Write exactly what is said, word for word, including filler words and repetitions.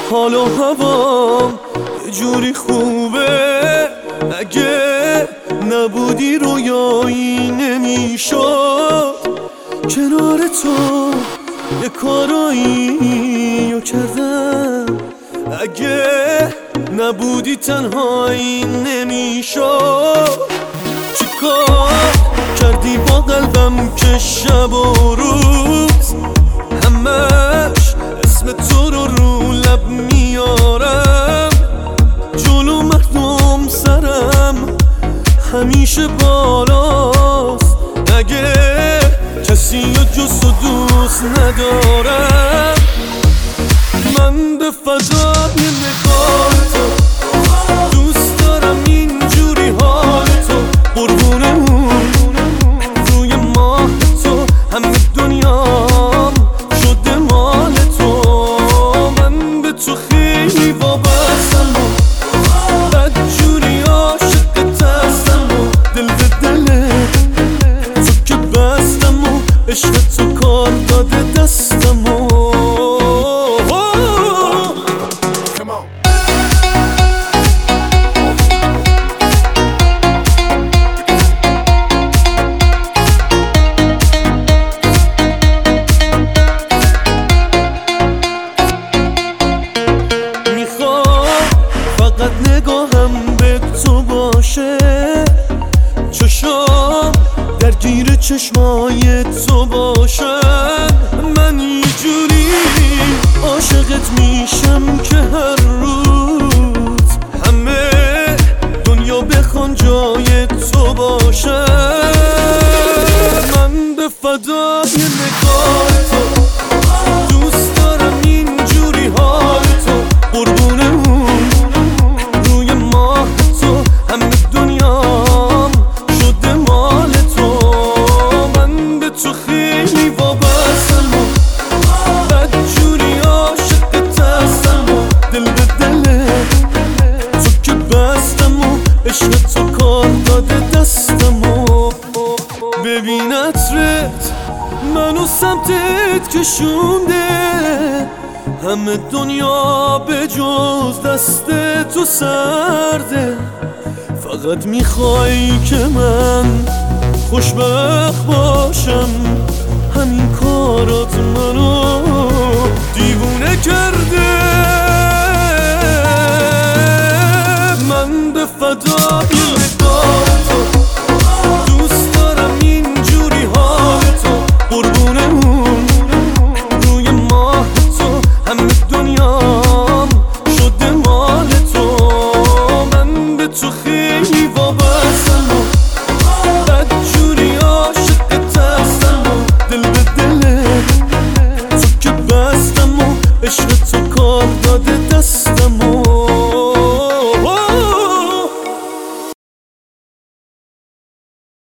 حال و هوام یه جوری خوبه، اگه نبودی رویایی نمیشد. کنار تو یه کارایی رو کردم، اگه نبودی تنهایی نمیشد. چیکار کردی با قلبم که شب و روز همش اسم تو رو رو لب میارم؟ جلو مردم سرم همیشه بالاست، اگه کسی رو جز تو دوست ندارم. من به فدای نگاه تو دوست دارم، اینجوری حال تو قربونه اون روی ماه تو، همه دنیام شده مال تو. من به تو خیلی وابستم و بدجوری عاشقت هستم و دل به دل تو که بستم و عشق تو کار داده دستم و نگاهم به تو باشه، چشام درگیر چشمای تو باشن. من یه جوری عاشقت میشم که هر روز همه دنیا بخوان جای تو باشن. من به فدای نگاه تو دوست دارم، اینجوری حال تو قربونه اون همه دنیام شده مال تو. من به تو خیلی وابستم و بدجوری عاشقت هستم و دل به دل تو که بستم و عشق تو کار داده دستم و ببین عطرت منو سمتت کشونده، همه دنیا به جز دست تو سرده. فقط میخوای که من خوشبخت باشم،